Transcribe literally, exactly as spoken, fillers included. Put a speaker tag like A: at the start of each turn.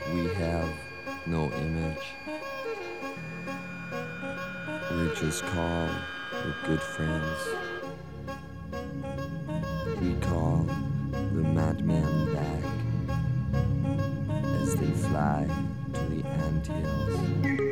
A: We have no image. We just call, we're good friends. We call the madman back as they fly to the anthills.